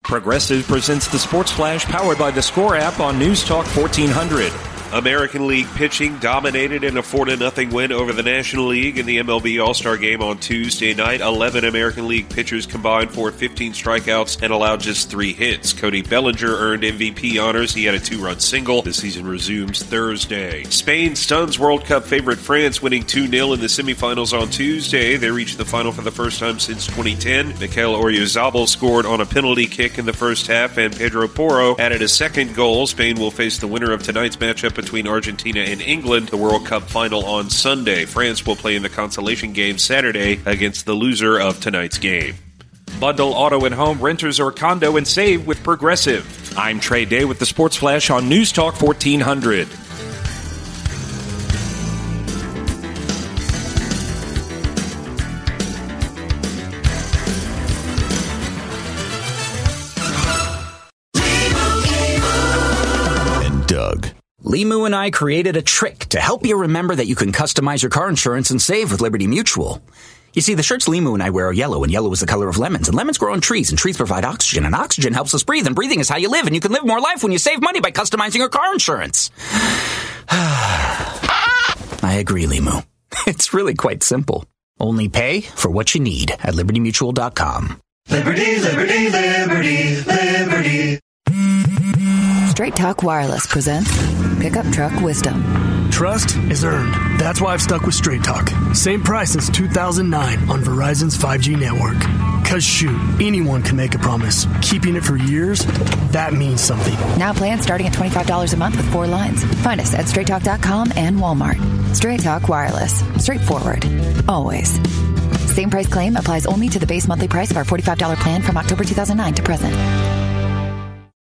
Progressive presents the Sports Flash powered by the Score app on News Talk 1400. American League pitching dominated in a 4-0 win over the National League in the MLB All-Star Game on Tuesday night. 11 American League pitchers combined for 15 strikeouts and allowed just 3 hits. Cody Bellinger earned MVP honors. He had a 2-run single. The season resumes Thursday. Spain stuns World Cup favorite France, winning 2-0 in the semifinals on Tuesday. They reached the final for the first time since 2010. Mikel Oyarzabal scored on a penalty kick in the first half, and Pedro Porro added a second goal. Spain will face the winner of tonight's matchup between Argentina and England, the World Cup final on Sunday. France will play in the consolation game Saturday against the loser of tonight's game. Bundle auto and home, renters or condo, and save with Progressive. I'm Trey Day with the Sports Flash on News Talk 1400. Doug. Limu and I created a trick to help you remember that you can customize your car insurance and save with Liberty Mutual. You see, the shirts Limu and I wear are yellow, and yellow is the color of lemons, and lemons grow on trees, and trees provide oxygen, and oxygen helps us breathe, and breathing is how you live, and you can live more life when you save money by customizing your car insurance. I agree, Limu. It's really quite simple. Only pay for what you need at LibertyMutual.com. Liberty, liberty, liberty, liberty. Straight Talk Wireless presents Pickup Truck Wisdom. Trust is earned. That's why I've stuck with Straight Talk. Same price since 2009 on Verizon's 5G network. Cause shoot, anyone can make a promise. Keeping it for years, that means something. Now plans starting at $25 a month with 4 lines. Find us at StraightTalk.com and Walmart. Straight Talk Wireless. Straightforward. Always. Same price claim applies only to the base monthly price of our $45 plan from October 2009 to present.